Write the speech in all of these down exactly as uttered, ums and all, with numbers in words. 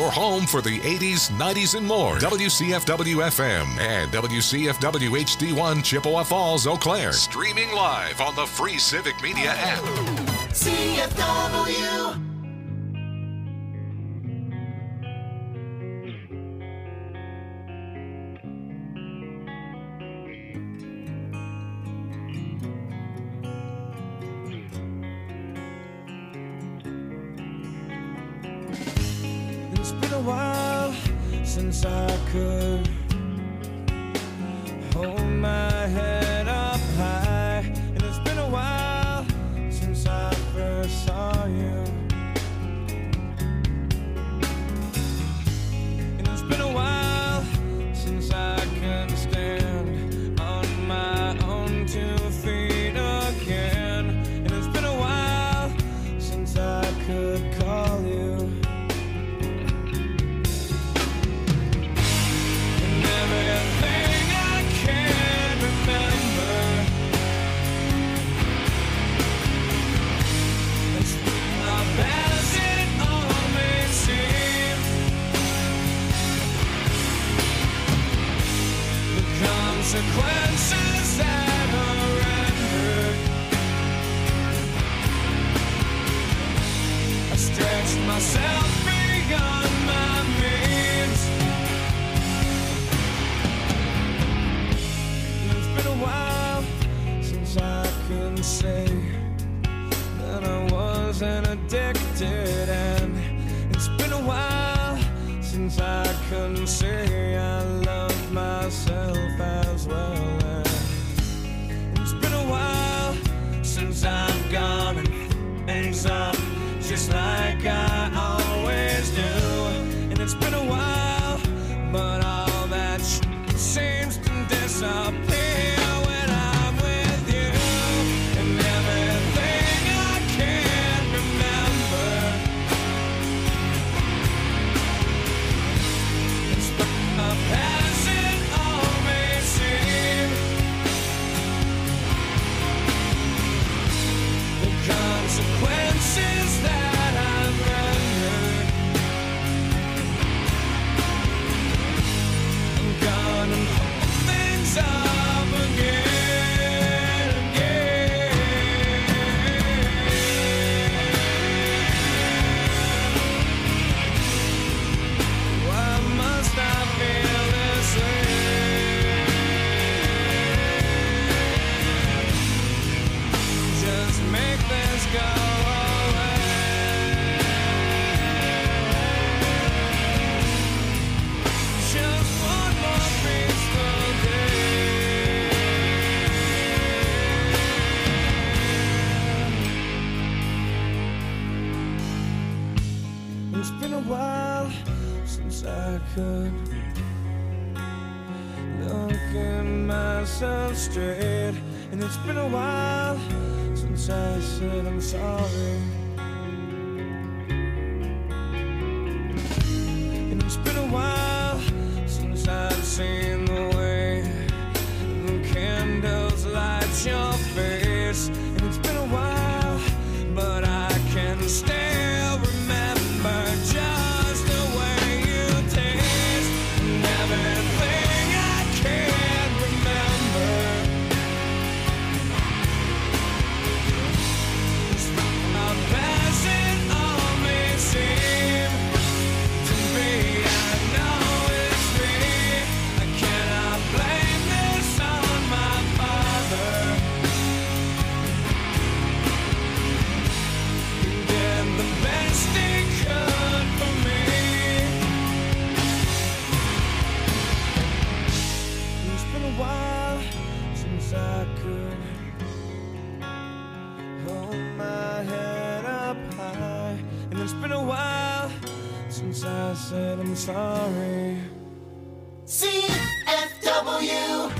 your home for the eighties, nineties, and more. W C F W F M and W C F W H D one Chippewa Falls, Eau Claire. Streaming live on the free Civic Media app. C F W. It's been a while since I could hold my head up high, and it's been a while since I first saw you, and it's been a while since I can stand on my own two feet again, and it's been a while since I could call you. Consequences that are rendered, I stretched myself beyond my means. And it's been a while since I can say that I wasn't addicted, and it's been a while since I can say I love myself as well. And it's been a while since I've gone and things up just like I always do. And it's been a while, but all that sh- seems to disappear when I'm with you. And everything I can't remember, it's been a past. Consequences that I've rendered, I'm gonna hold things up again, again. Why must I feel this way? Just make this go away. Just one more peaceful day. It's been a while since I could look at myself straight, and it's been a while since I said I'm sorry. And it's been a while since I've seen the way the candles light your face. And it's been a while, but I can still remember just the way you taste. And everything I can remember, as it all may seem to be, I know it's me. I cannot blame this on my father. He did the best he could for me. It's been a while since I could hold my head up high, and it's been a while since I said I'm sorry. C F W.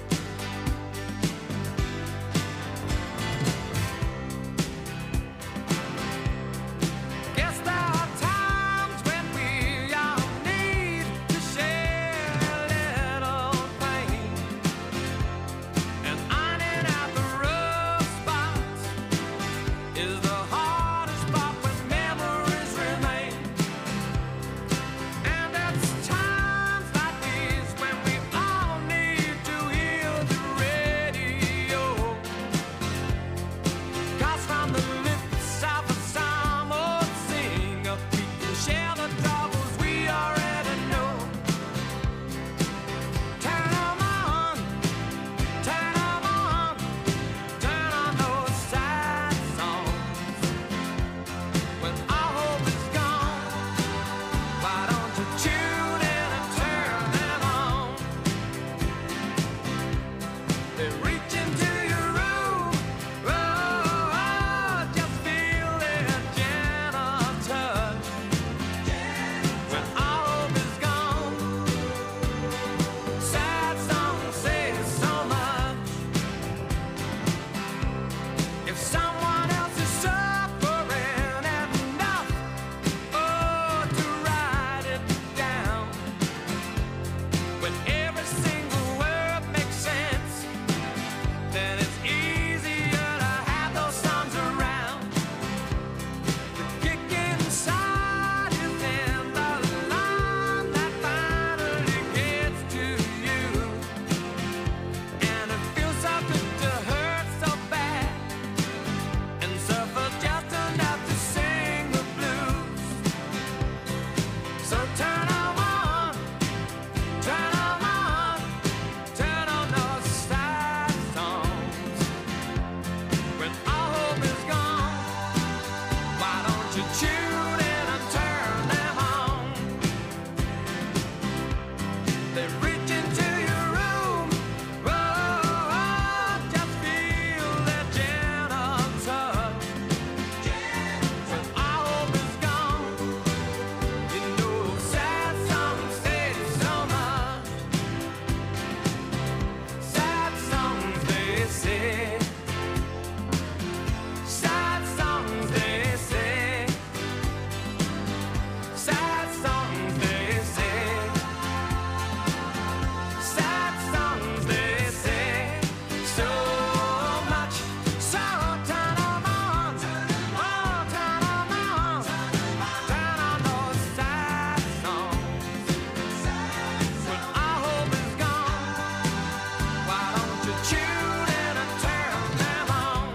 Guess there are times when we all need to share a little pain, and ironing out the rough spots is the hardest part when memories remain. They reach into your room. Oh, oh, just feel their gentle touch. When all hope is gone, sad songs say so much. If someone else is suffering enough, oh, to write it down. When every single word makes sense, then it's easier to have those songs around. The kick inside is in the line that finally gets to you. And it feels so good to hurt so bad and suffer just enough to sing the blues. So turn them on, turn them on, turn on those sad songs. When all hope is gone, why don't you tune in and turn them on? They reach into your room, oh, oh, just feel their gentle touch. When all hope is gone, you know sad songs say so much. Sad songs they say. Sad songs they say. Sad songs they say. Sad songs they say so much. So turn 'em on, oh, turn 'em on, turn on those sad songs. When all hope is gone, why don't you tune in and turn them on?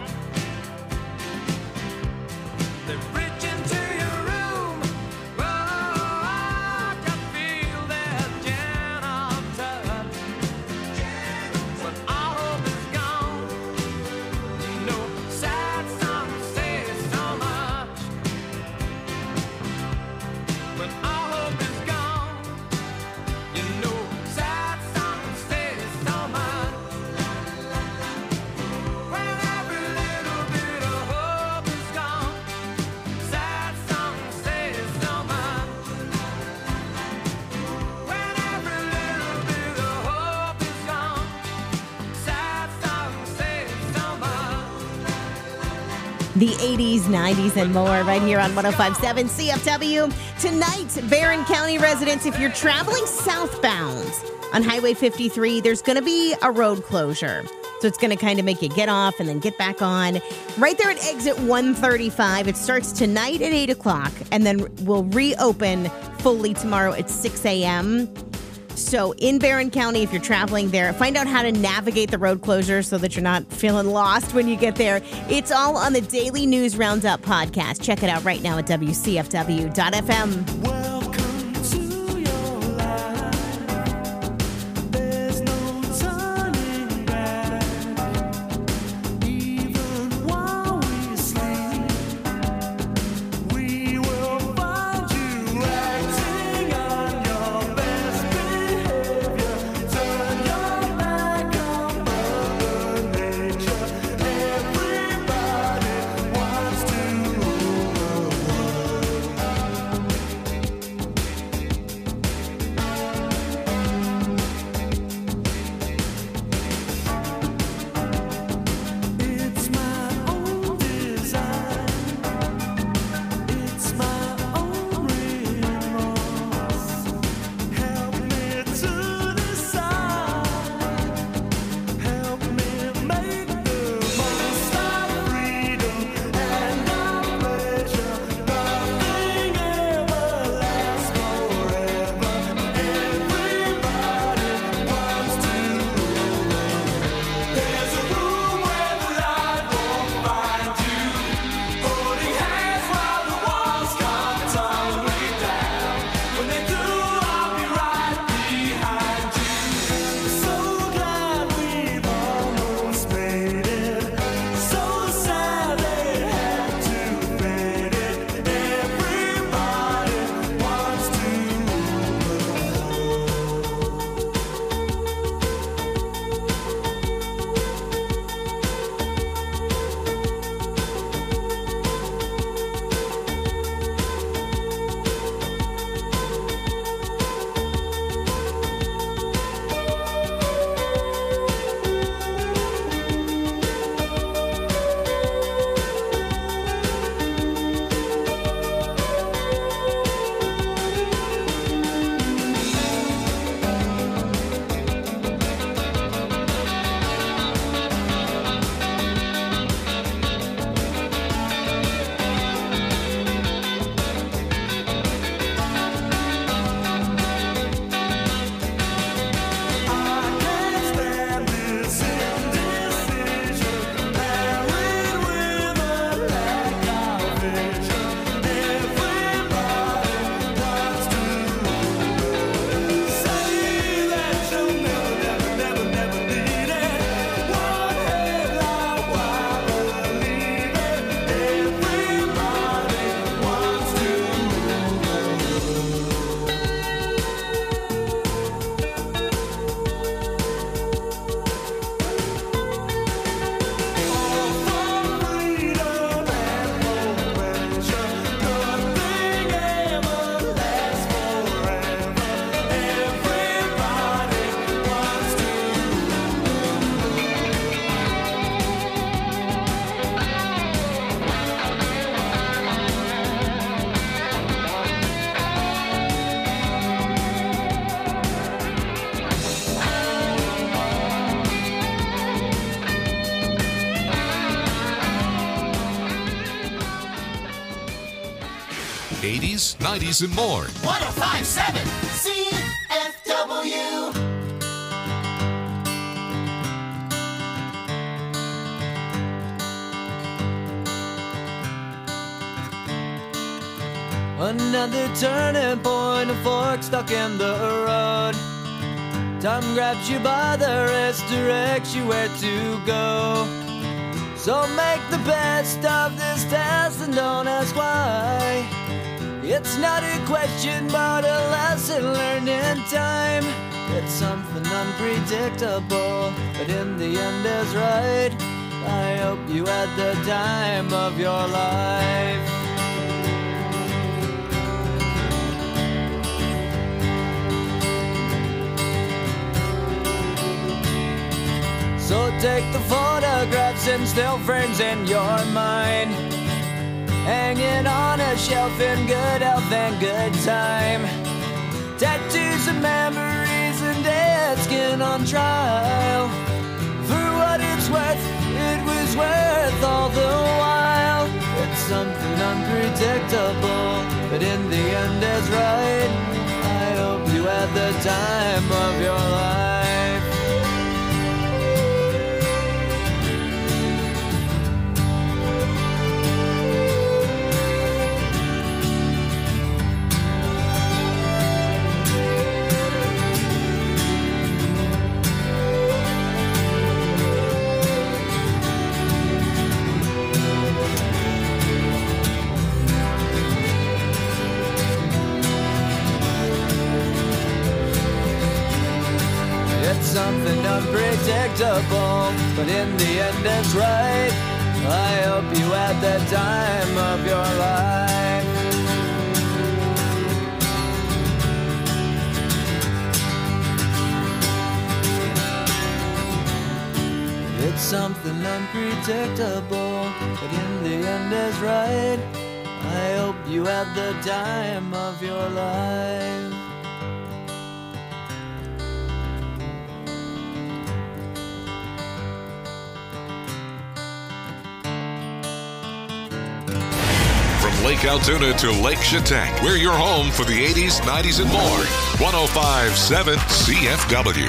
They reach into your room, oh, oh, just feel their gentle touch. When all hope is gone, you know sad songs say so much. When all hope is gone, you know sad songs say so much. When every little bit of hope is gone, sad songs say so much. When every little bit of hope is gone, sad songs say so much. The eighties, nineties, and more right here on one oh five point seven C F W. Tonight, Barron County residents, if you're traveling southbound on Highway fifty-three, there's going to be a road closure. So it's going to kind of make you get off and then get back on. Right there at exit one thirty-five. It starts tonight at eight o'clock and then will reopen fully tomorrow at six a.m. So in Barron County, if you're traveling there, find out how to navigate the road closure so that you're not feeling lost when you get there. It's all on the Daily News Roundup podcast. Check it out right now at W C F W dot F M. Welcome to your life. There's no turning back. Even while we sleep, we will find you acting on your best behavior. Turn your back on Mother Nature. Everybody wants to rule the world. eighties, nineties, and more. one oh five point seven C F W. Another turning point, a fork stuck in the road. Time grabs you by the wrist, directs you where to go. So make the best of this test and don't ask why. It's not a question but a lesson learned in time. It's something unpredictable, but in the end is right. I hope you had the time of your life. So take the photographs and still frames in your mind, hanging on a shelf in good health and good time. Tattoos and memories and dead skin on trial. For what it's worth, it was worth all the while. It's something unpredictable, but in the end is right. I hope you had the time of your life. Something unpredictable, but in the end it's right. I hope you had the time of your life. It's something unpredictable, but in the end is right. I hope you had the time of your life. Lake Altoona to Lake Chautauqua. We're your home for the eighties, nineties, and more. one oh five point seven C F W.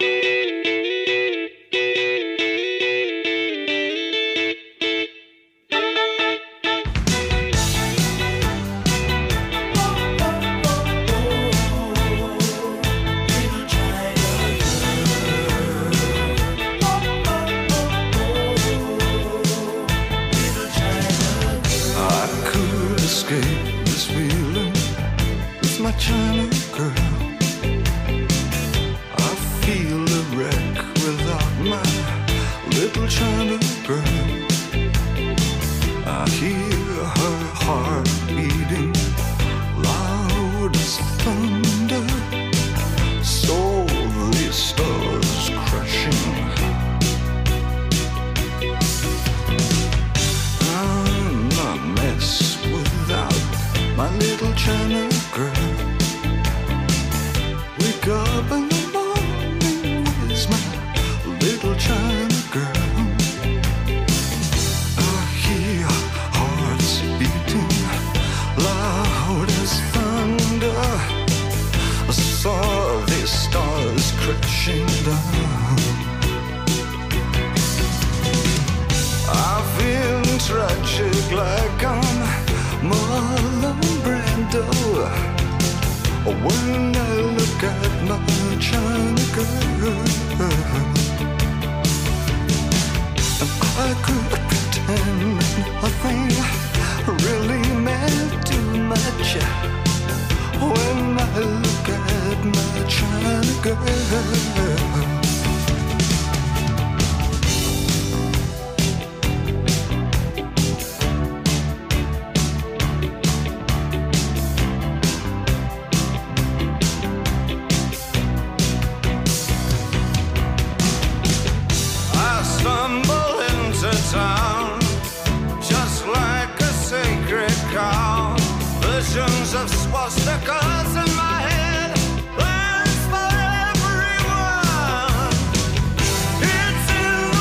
Of swastikas in my head, plans for everyone. It's in the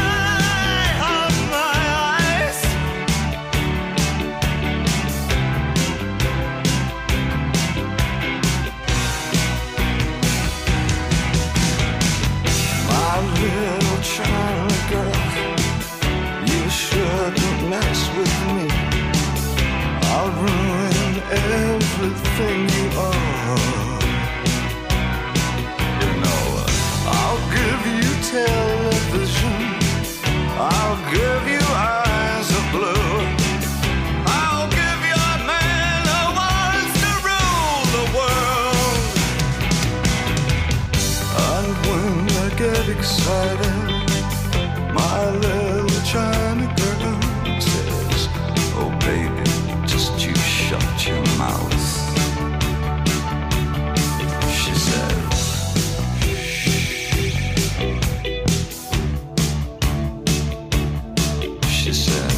way of my eyes. everything you are. You know, I'll give you television, I'll give you eyes of blue, I'll give you a man who wants to rule the world. And when I get excited, my little China girl says, oh baby, just you shut your mouth. She says, she says,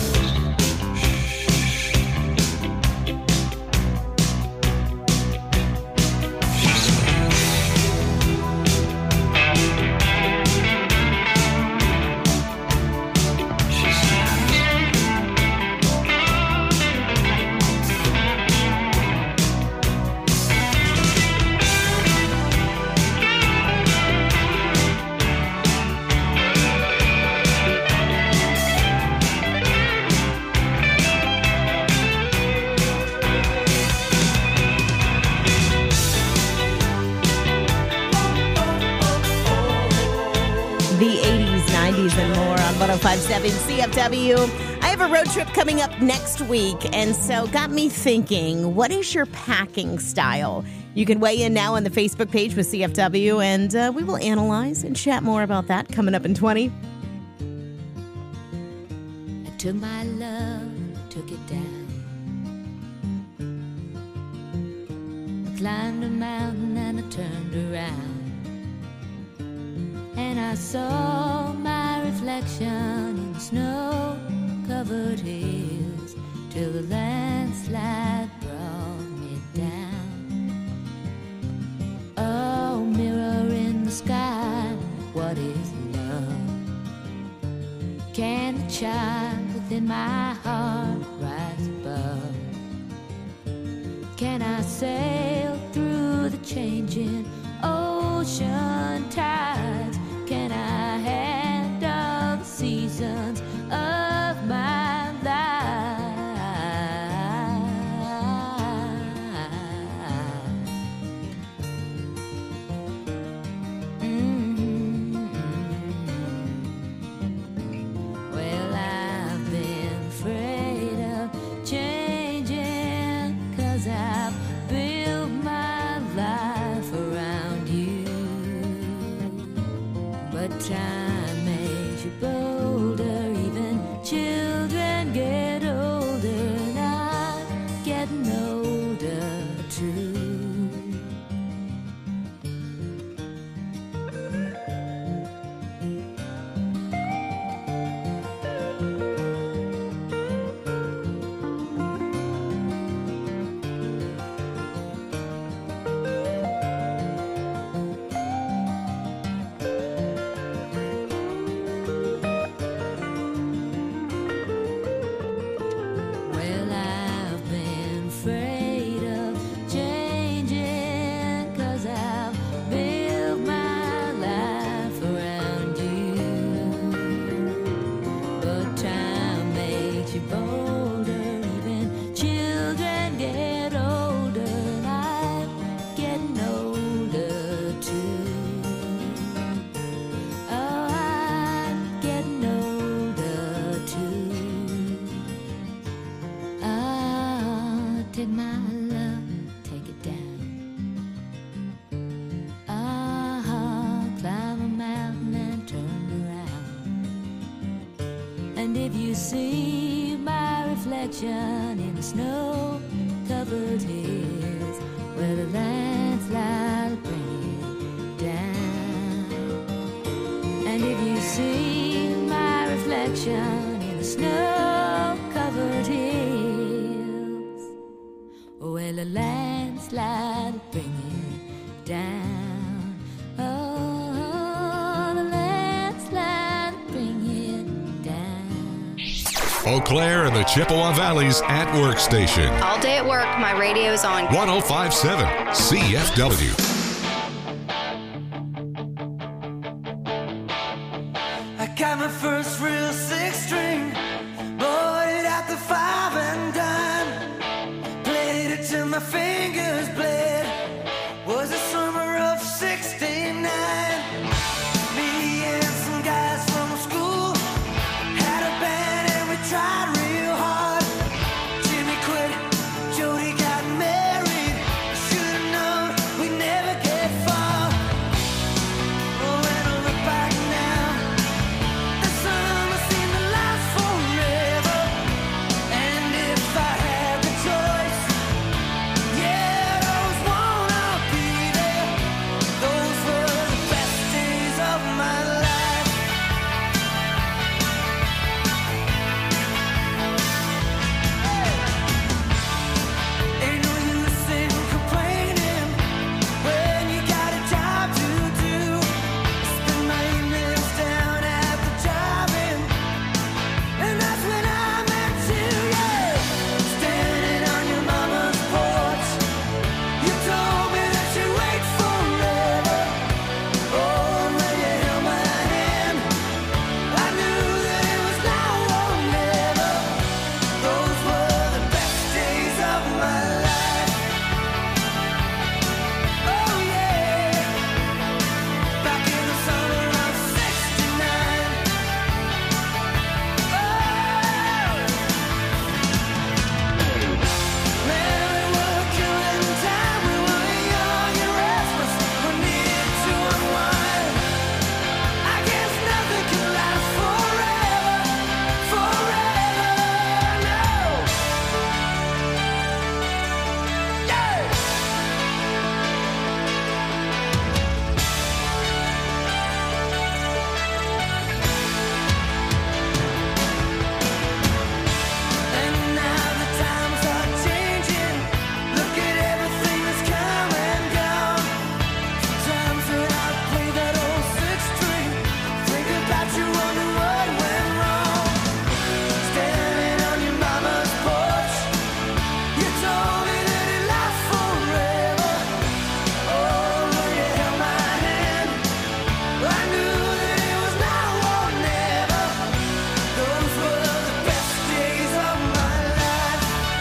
The eighties, nineties, and more on one oh five point seven C F W. I have a road trip coming up next week, and so got me thinking, what is your packing style? You can weigh in now on the Facebook page with C F W, and uh, we will analyze and chat more about that coming up in twenty. I took my love, took it down. I climbed a mountain and I turned around. And I saw my reflection in the snow-covered hills till the landslide brought me down. Oh, mirror in the sky, what is love? Can the child within my heart rise above? Can I sail through the changing ocean tides? Can I handle the seasons of my life? Mm-hmm. Well, I've been afraid of changing, 'cause I've built my life around you. But time makes you bolder, even children get older, and I'm getting older too. Well, I've been afraid of changing, 'cause I've built my life around you. But time makes you bolder, even children get older, and I'm getting older too. Oh, I'm getting older too. Ah, take my love, take it down. Ah, climb a mountain and turn around. And if you see my reflection in the snow-covered hills, where the landslide will bring it down. And if you see my reflection in the snow-covered hills, well, a landslide will bring it down. Oh, the landslide will bring it down. Eau Claire and the Chippewa Valley's at work station. All day at work, my radio's on. one oh five point seven C F W. I got my first real six string, bought it at the five and dime, played it till my my fingers bled. Was the summer of sixty-nine. Me and some guys from school had a band and we tried real hard. Jimmy quit, Jody got married. Should've known we'd never get far. Oh, when I look back now, the summer seemed to last forever. And if I had the choice, yeah, those wanna be there. Those were the best days of my life. Ain't no use in complaining when you got a job to do. Spend my evenings down at the drive-in, and that's when I met you, yeah. Standing on your mama's porch, you told me that you'd wait forever. Oh, when you held my hand, I knew that it was now or never. Those were the best days of my life. Oh yeah, back in the summer of sixty-nine. Oh, man, we were killing time. We were young and restless. We needed to unwind. I guess nothing can last forever, forever, no. Yeah. And now the times are changing. Look at everything that's come and gone. Sometimes when I play that old six string, think about you, wonder what went wrong. Standing on your mama's porch, you told me that it lasts forever. Oh, when you held my hand, I knew that it was now or never. Those were the best days of my life.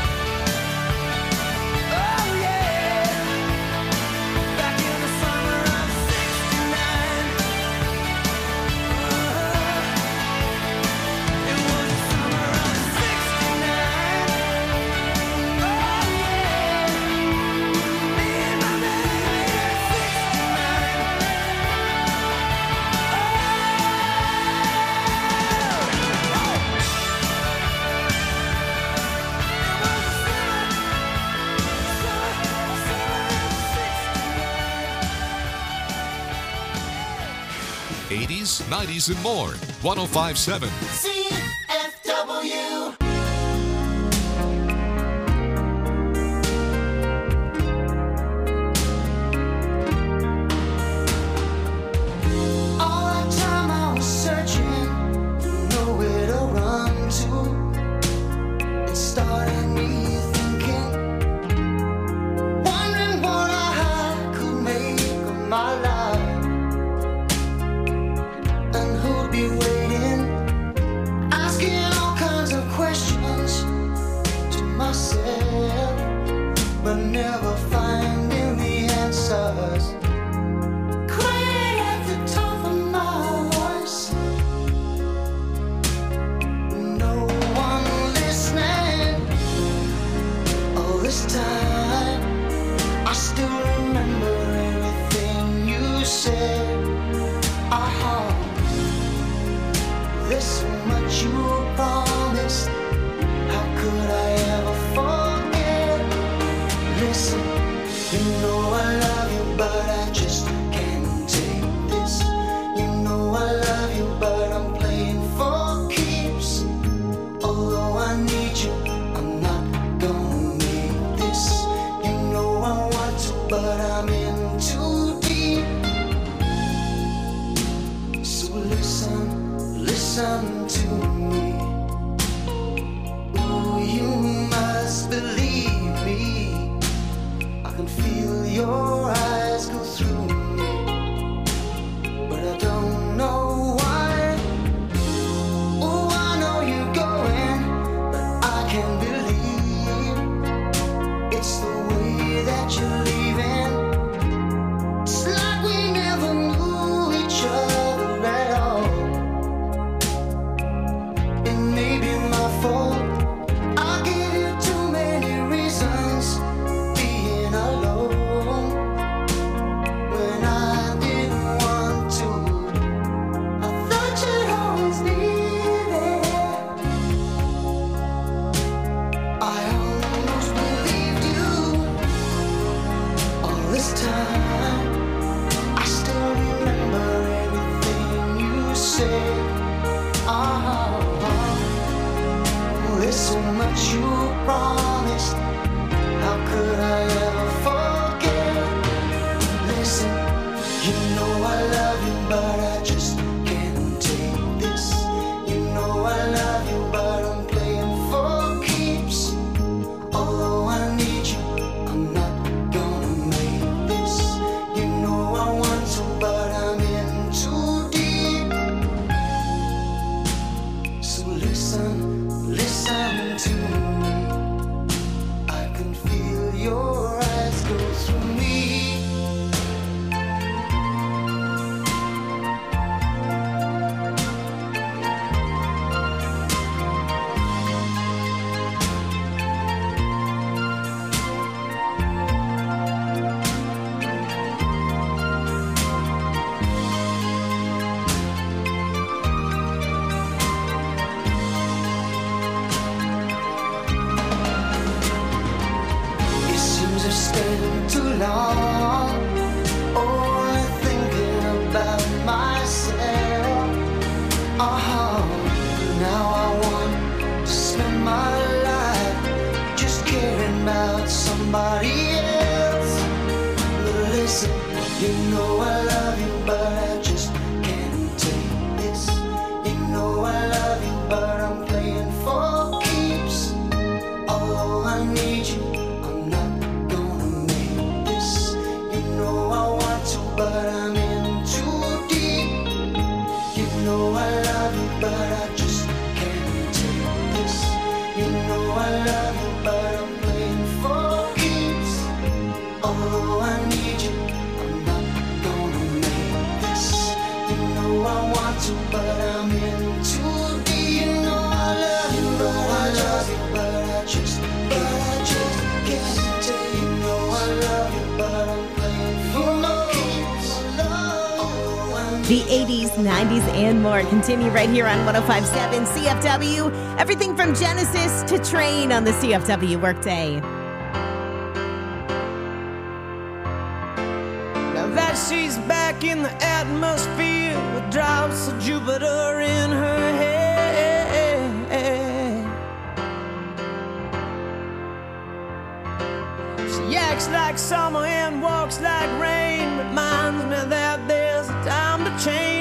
Oh yeah, back in the summer of sixty-nine. It was the summer of sixty-nine. Oh yeah, me and my baby at sixty-nine. eighties, nineties, and more. one oh five point seven. C F W. All that time I was searching, nowhere to run to. It started me thinking, wondering what I could make of my life, and who'd be waiting, asking all kinds of questions to myself, but never finding the answers. Crying at the top of my voice, no one listening. All this time, I still remember everything you said. Uh-huh. There's so much you promised. How could I ever forget? Listen. It may be my fault. I gave you too many reasons being alone when I didn't want to. I thought you'd always be there. I almost believed you all this time. I still remember everything you said. Oh, there's so much you promised. How could I ever forget? Listen, you know I love you, but I just can't take this. You know I love you, but I'm playing for keeps. Although I need you, I'm not gonna make this. You know I want to, but I'm in too deep. So listen, listen to me. I can feel your eyes go through me. It seems I've stayed too long, only thinking about myself. Oh, now I want to spend my life just caring about somebody else. But listen, you know I love you, but I just can't take this. You know I love you, but I'm playing for keeps. Although I need you, I'm not gonna make this. You know I want to, but I'm in too deep. You know I love you, but I just can't take this. You know I love you, but I'm playing for keeps. Although I need you, I'm not gonna make this. You know I want to, but I'm in too deep. You know I love you, but I love you, but I just, but I just can't take. You know I love you, but I'm playing for keeps. Although I need The eighties, nineties, and more continue right here on one oh five point seven C F W. Everything from Genesis to Train on the C F W Workday. Now that she's back in the atmosphere with drops of Jupiter in her head. She acts like summer and walks like rain. Reminds me that there's a time to change.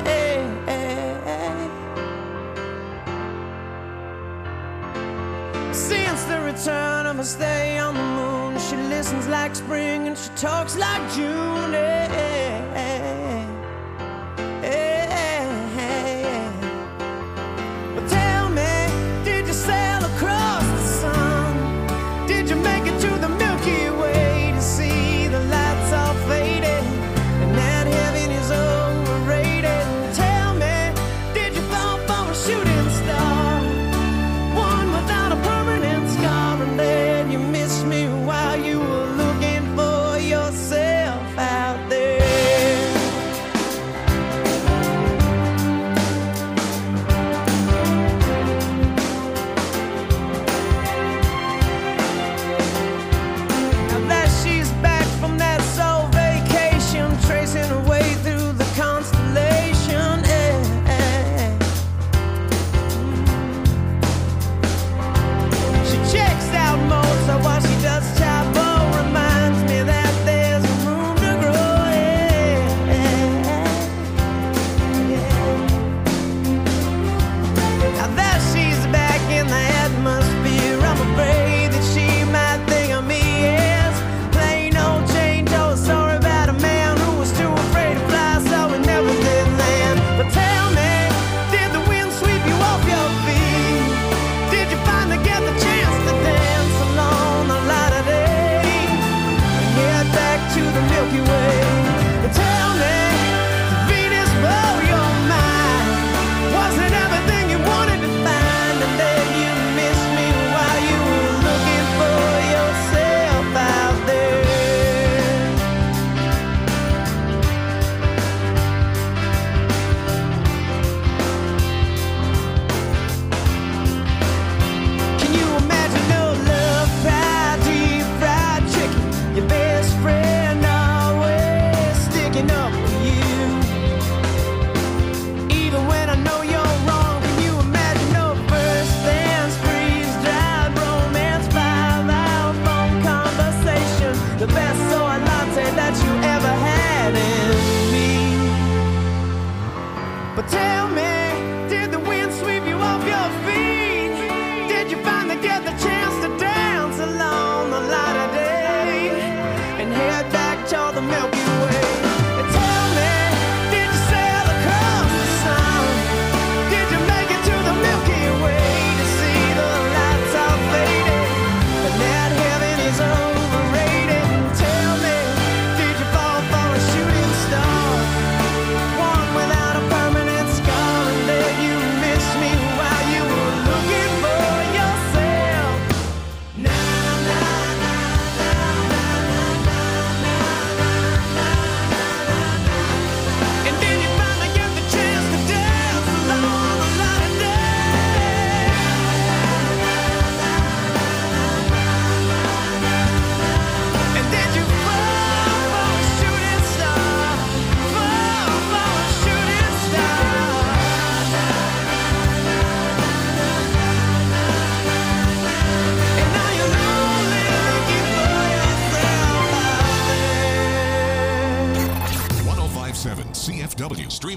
Since the return of her stay on the moon, she listens like spring and she talks like June. eh, eh, eh, eh. But tell me, did you sail across the sun? Did you make it to the Milky Way to see the lights all faded and that heaven is overrated? Tell me, did you fall for a shooting star? One without a permanent scar, and then you missed me while you were looking for yourself out there.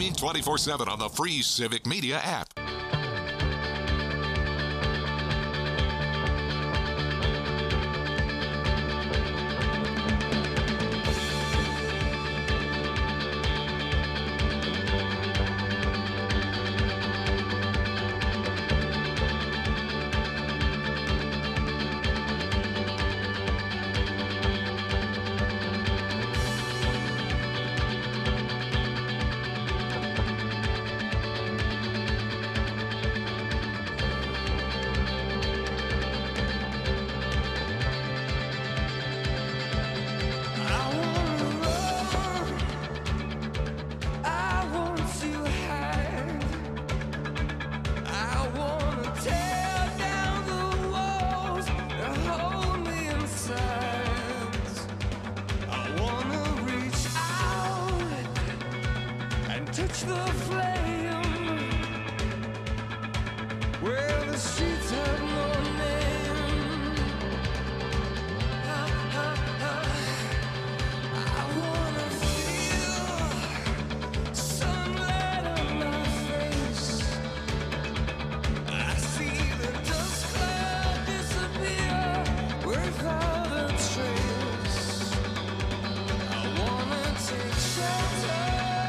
streaming twenty-four seven on the free Civic Media app. Touch the flame where the streets have no name. I, I, I, I wanna feel sunlight on my face. I see the dust cloud disappear without a trace. I wanna take shelter.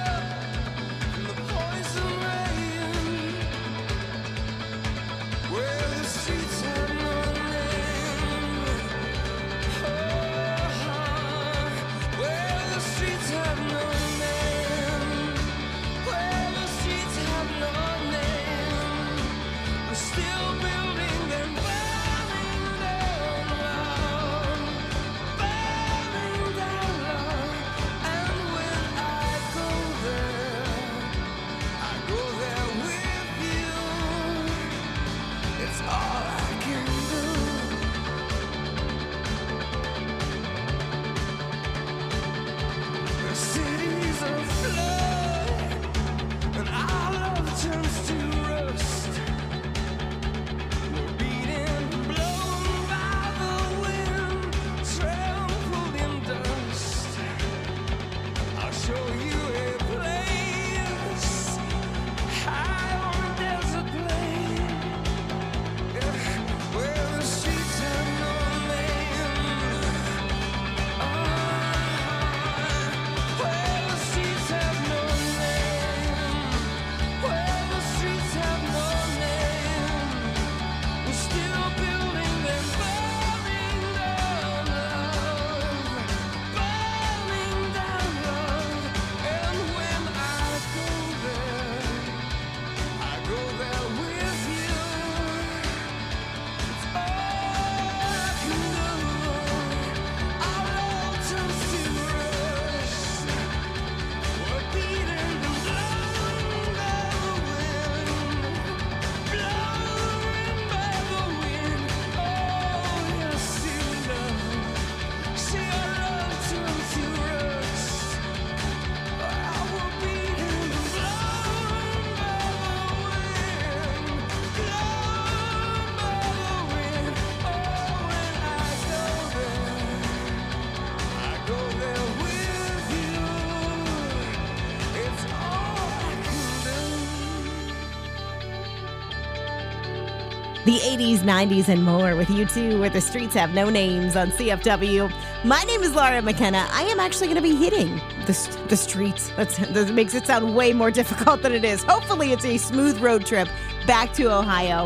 The eighties, nineties, and more with you two, where the streets have no names on C F W. My name is Laura McKenna. I am actually going to be hitting the, the streets. That's, that makes it sound way more difficult than it is. Hopefully it's a smooth road trip back to Ohio.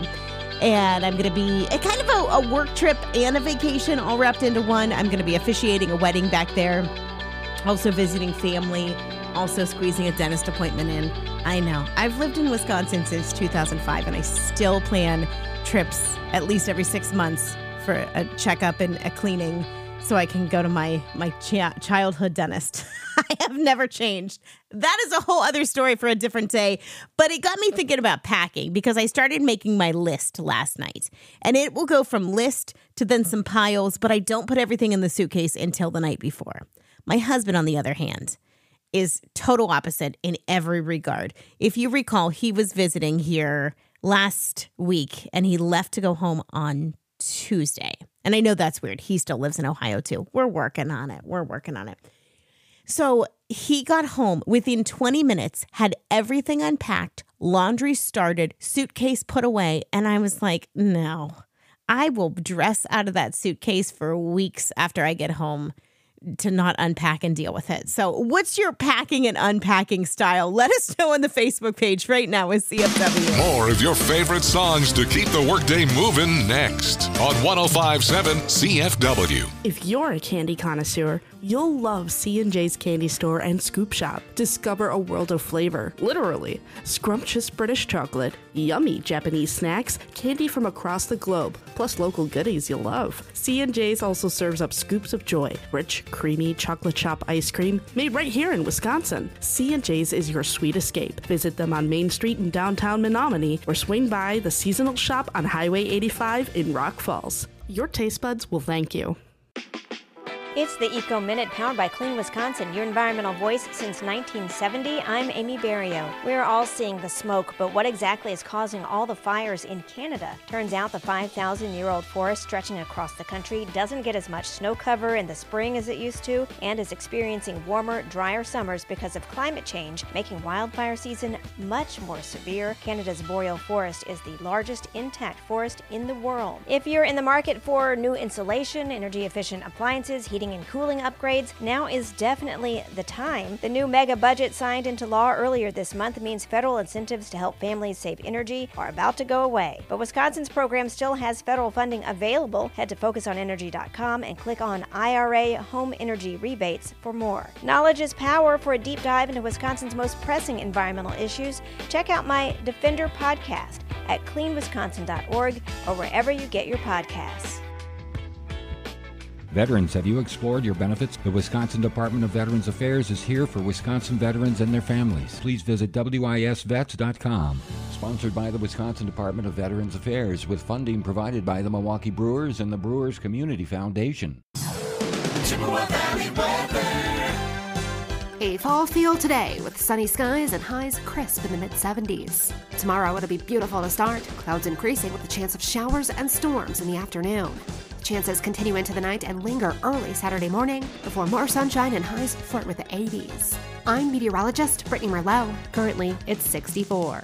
And I'm going to be a kind of a, a work trip and a vacation all wrapped into one. I'm going to be officiating a wedding back there. Also visiting family. Also squeezing a dentist appointment in. I know. I've lived in Wisconsin since two thousand five, and I still plan trips at least every six months for a checkup and a cleaning so I can go to my, my ch- childhood dentist. I have never changed. That is a whole other story for a different day. But it got me thinking about packing because I started making my list last night. And it will go from list to then some piles, but I don't put everything in the suitcase until the night before. My husband, on the other hand, is total opposite in every regard. If you recall, he was visiting here last week and he left to go home on Tuesday. And I know that's weird. He still lives in Ohio too. We're working on it. We're working on it. So he got home within twenty minutes, had everything unpacked, laundry started, suitcase put away. And I was like, no, I will dress out of that suitcase for weeks after I get home to not unpack and deal with it. So what's your packing and unpacking style? Let us know on the Facebook page right now with C F W. More of your favorite songs to keep the workday moving next on one oh five point seven C F W. If you're a candy connoisseur, you'll love C and J's Candy Store and Scoop Shop. Discover a world of flavor, literally. Scrumptious British chocolate, yummy Japanese snacks, candy from across the globe, plus local goodies you'll love. C and J's also serves up scoops of joy, rich, creamy chocolate chop ice cream made right here in Wisconsin. C and J's is your sweet escape. Visit them on Main Street in downtown Menominee or swing by the seasonal shop on Highway eighty-five in Rock Falls. Your taste buds will thank you. It's the Eco Minute, powered by Clean Wisconsin, your environmental voice since nineteen seventy. I'm Amy Barrio. We're all seeing the smoke, but what exactly is causing all the fires in Canada? Turns out the five thousand year old forest stretching across the country doesn't get as much snow cover in the spring as it used to, and is experiencing warmer, drier summers because of climate change, making wildfire season much more severe. Canada's boreal forest is the largest intact forest in the world. If you're in the market for new insulation, energy-efficient appliances, heating and cooling upgrades, now is definitely the time. The new mega budget signed into law earlier this month means federal incentives to help families save energy are about to go away. But Wisconsin's program still has federal funding available. Head to focus on energy dot com and click on I R A Home Energy Rebates for more. Knowledge is power. For a deep dive into Wisconsin's most pressing environmental issues, check out my Defender podcast at clean wisconsin dot org or wherever you get your podcasts. Veterans, have you explored your benefits? The Wisconsin Department of Veterans Affairs is here for Wisconsin veterans and their families. Please visit W I S vets dot com. Sponsored by the Wisconsin Department of Veterans Affairs, with funding provided by the Milwaukee Brewers and the Brewers Community Foundation. Chippewa Valley weather. A fall feel today with sunny skies and highs crisp in the mid seventies. Tomorrow it'll be beautiful to start, clouds increasing with a chance of showers and storms in the afternoon. Chances continue into the night and linger early Saturday morning before more sunshine and highs flirt with the eighties. I'm meteorologist Brittany Merlot. Currently, it's sixty-four.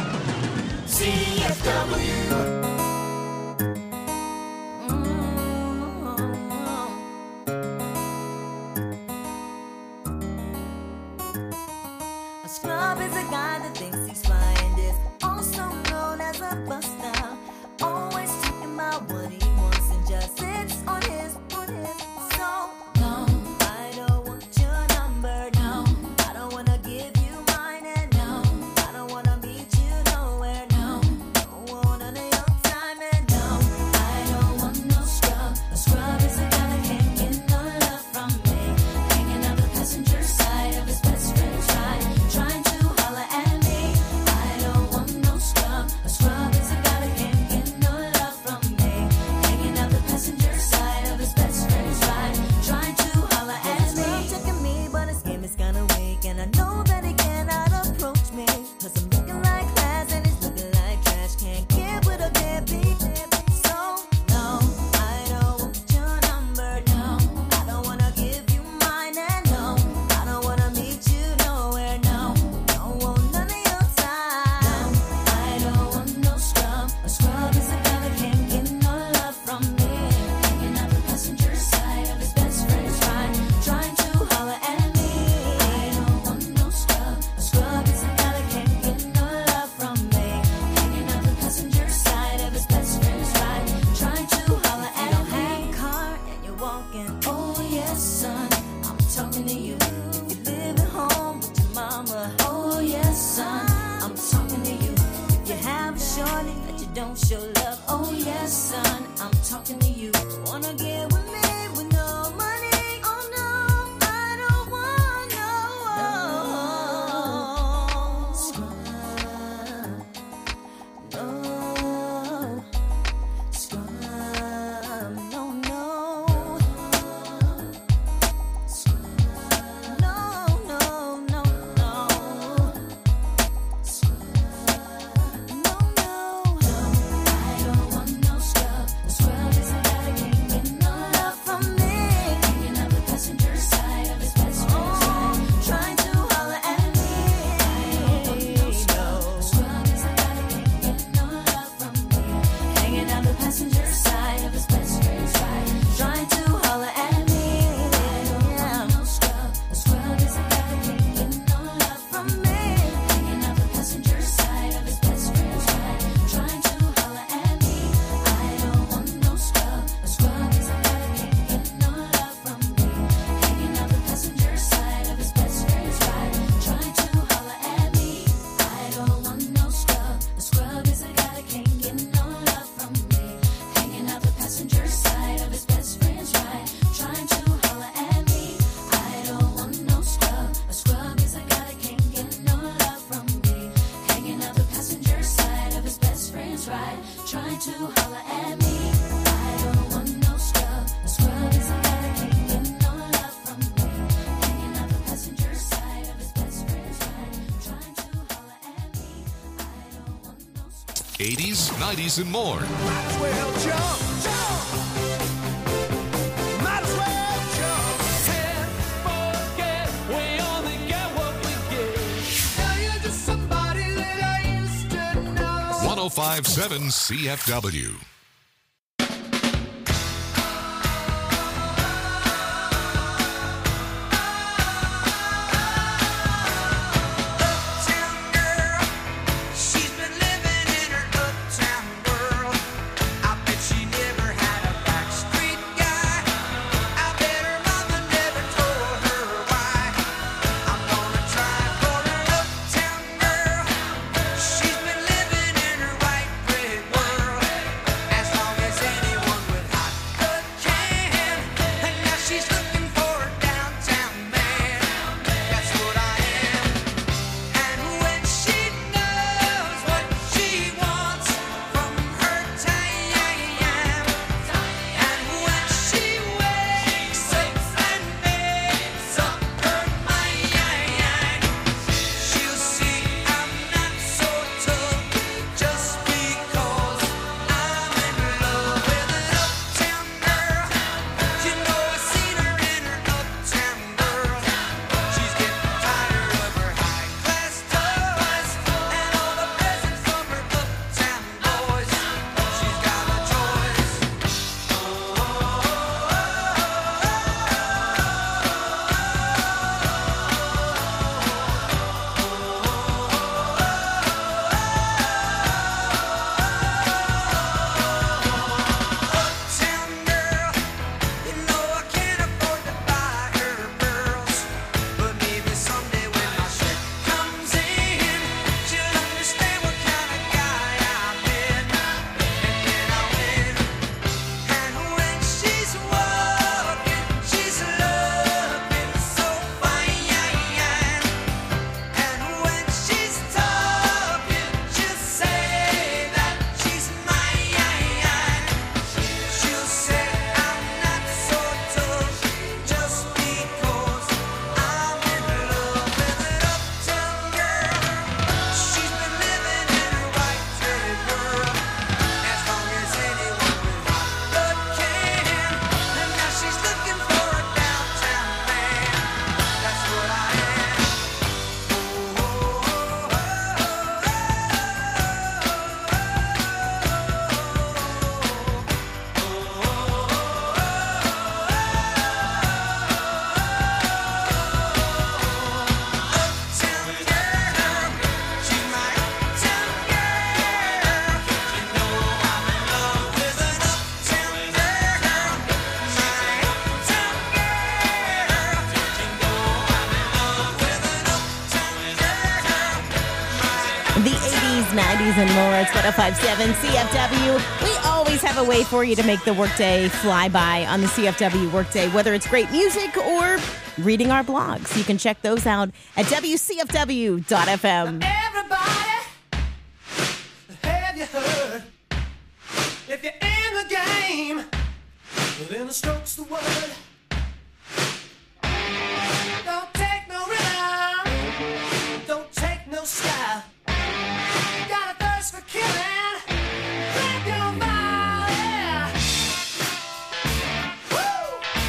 C F W. A scrub is a guy that thinks he's flying this, also known as a buster. Always talking about what he wants and just sits on his, on his. So, no, I don't want your number, no. I don't wanna give you mine, and no, I don't wanna meet you nowhere, no. Don't want none of your time, and no, I don't want no scrub. A scrub is a guy that can't get no love from me. Hanging out the passenger side of his best friend's ride, trying to holler at me. I don't want no scrub. A scrub is a guy that can't get no love from me. Hanging out the passenger side of his best friend's ride, trying to holler at me. He's checking me, but his game is kinda weak, and I know that he cannot approach me, 'cause I'm looking like class and he's looking like trash. Can't get with a deadbeat. So, no, I don't want your number, no. I don't wanna give you mine, and no, I don't wanna meet you nowhere, no. Don't want none of your time. I don't want no scrub. A scrub is a guy that can't get no love from me. Hanging out the passenger side of his best friend's ride, trying to holler at me. I don't want no scrub. A scrub is a guy that can't get no love from me. Hanging out the passenger side of his best friend's ride, trying to holler at me. You don't have a car and you're walking. Oh yes, son, I'm talking to you. If you live at home with your mama. Oh yes, son, I'm talking to you. If you have a shorty that you don't show love. Oh yes, son, I'm talking to you. Wanna get with me with no money? Oh no, I don't want no scrub. No scrub. No, no. Scrub. No, no, no, no. Scrub. No, no. I don't want no scrub. A scrub is a guy that can't get no love from me. trying to holler at me. I don't want no scrub. A scrub is a guy that can't get no love from me. Hanging out the passenger side of his best friend's ride. Trying to holler at me. I don't want no scrub. eighties, nineties, and more. Might as well jump, jump. Might as well jump. Can't forget, we only get what we get. Now you're just somebody that I used to know. one oh five point seven C F W. She's been living in her uptown world. I bet she never had a backstreet guy. I bet her mama never told her why. I'm gonna try for her uptown girl. She's been living in her white bread world as long as anyone with hot blood can. And now she's looking for a downtown man. That's what I am. And when she knows what she wants from her time, and when she wakes up and makes up her mind, she'll see I'm not so tough just because I'm in love with an uptown girl. You know I've seen her in her uptown world. She's getting tired of her high-class toys and all the presents from her uptown boys. She's got a choice. Uptown girl, you know I can't afford to buy her pearls, but maybe someday when my check comes in, she'll understand what kind of guy I've been, and then I'll win. And when she's walking, she's looking so fine, and when she's talking, she'll say that she's mine. She'll say I'm not so tough just because I'm in love with an uptown girl. She's been living in her white dread world as long as anyone with hot blood can. And now she's looking for a downtown man. That's what I am. Uptown girl, she's my uptown girl. You know I'm in love with an uptown girl. My uptown girl. You know I'm in love with an uptown girl. The eighties, nineties, and more. It's one oh five point seven C F W. We always have a way for you to make the workday fly by on the C F W Workday, whether it's great music or reading our blogs. You can check those out at W C F W dot F M. Everybody, have you heard? If you're in the game, then the stroke's the word. Don't take no rhythm, don't take no style. Got a thirst for killing, grab your body. Woo!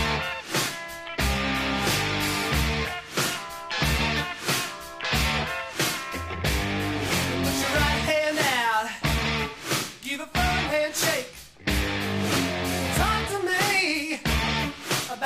Put your right hand out, give a firm handshake. Talk to me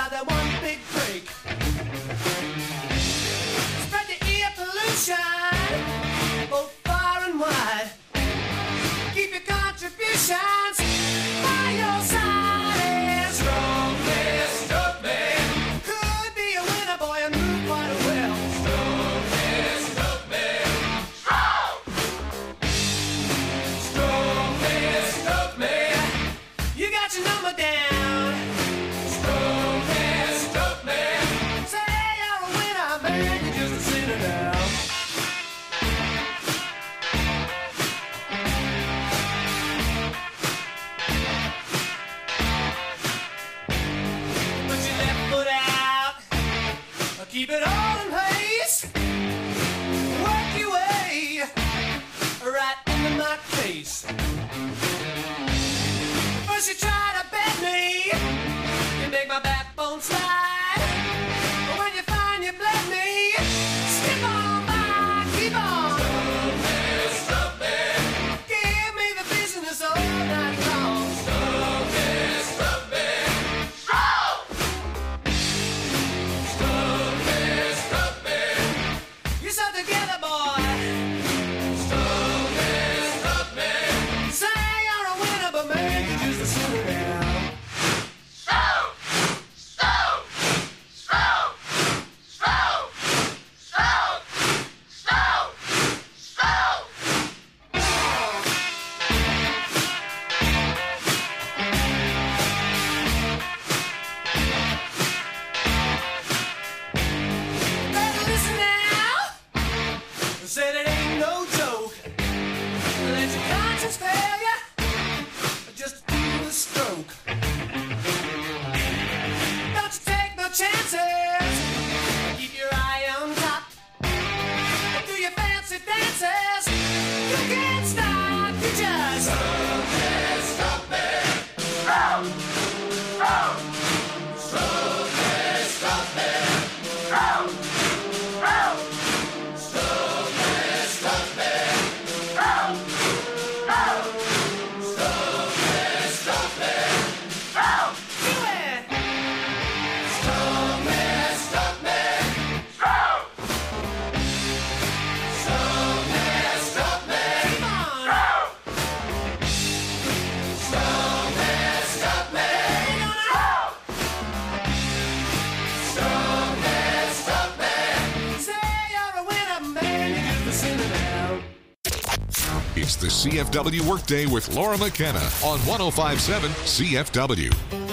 It's the C F W Workday with Laura McKenna on one oh five point seven C F W.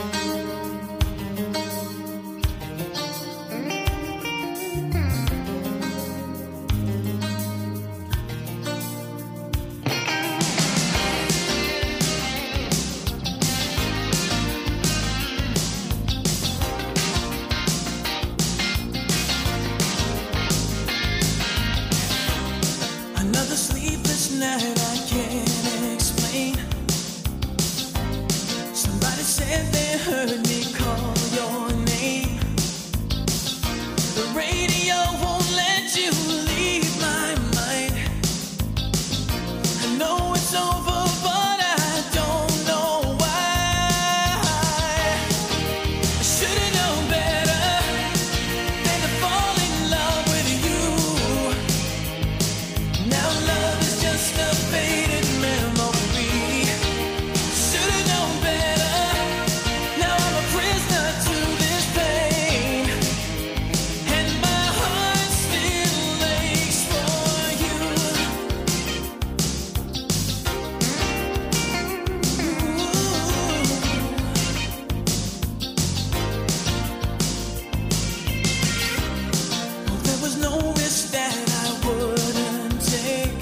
Another sleepless night I can't explain. Somebody said they heard me call your name. The radio won't let you leave my mind. I know it's over, but I don't know why. I should've known better than to fall in love with you. Now love is just a faded memory. Should've known better. Now I'm a prisoner to this pain, and my heart still aches for you. Well, there was no risk that I wouldn't take,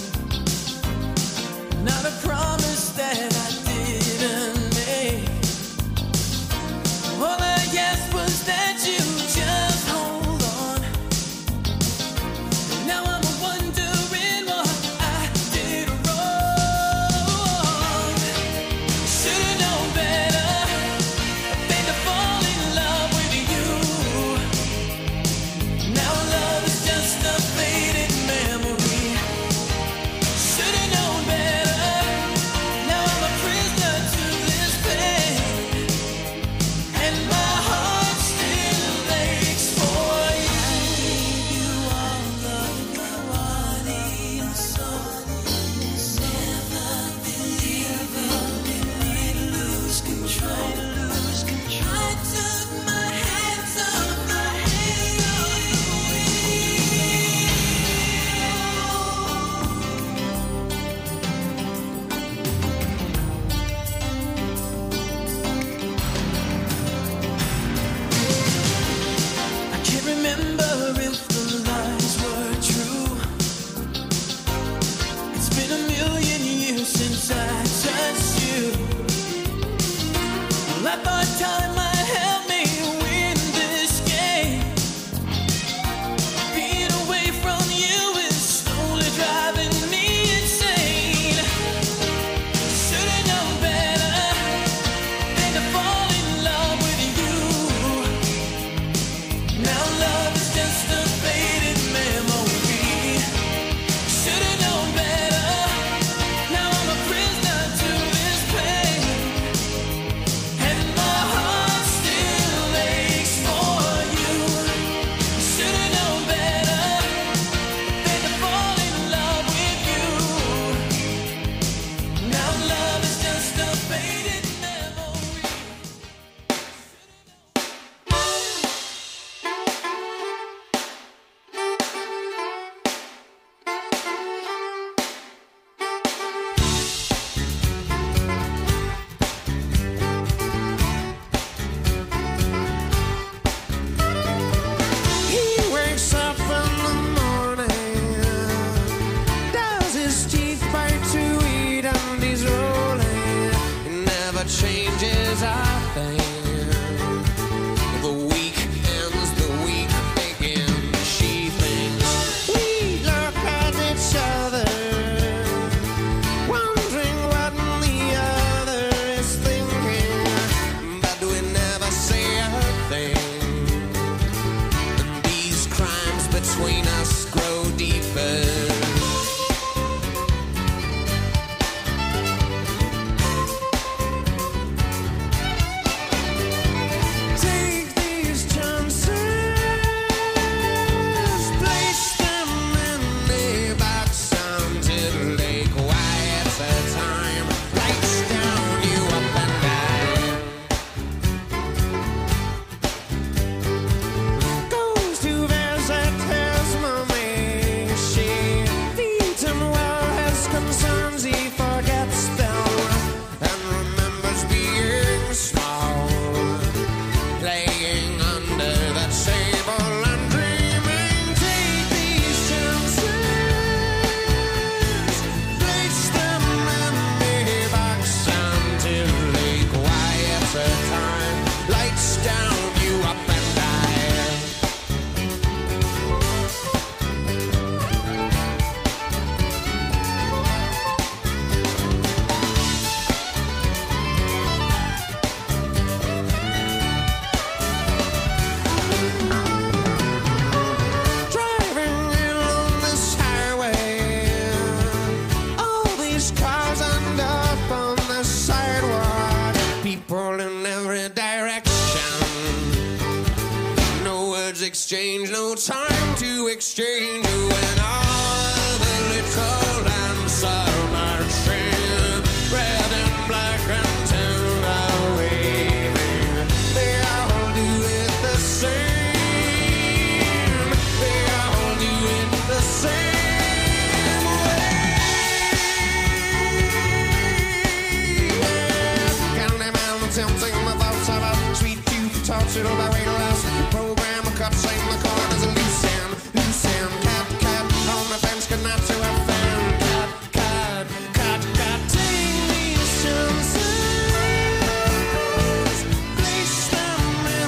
not a promise that I didn't make. All I asked was that you just hold on. Now I'm wondering what I did wrong. Should've known better than to fall in love with you. Now love is just a faded memory. Should've known better. Now I'm a prisoner to this pain, and my heart still aches for you. You are love, my body and soul. Never believe it, lose control, lose control. I took my hands off the I can't remember if the lies were true. It's been a million years since I touched you. Well, I thought time might help me win this game. Being away from you is slowly driving me insane. Should've known better than to fall in love with you. Now love is just a faded memory. Should've known better. Now I'm a prisoner to this pain, and my heart exchange, no time to exchange. When all the little lamps are marching, red and black and tan are waving. They all do it the same. They all do it the same way. Yeah. Counting mountains, tempting my thoughts about sweet youth, tortured by rain.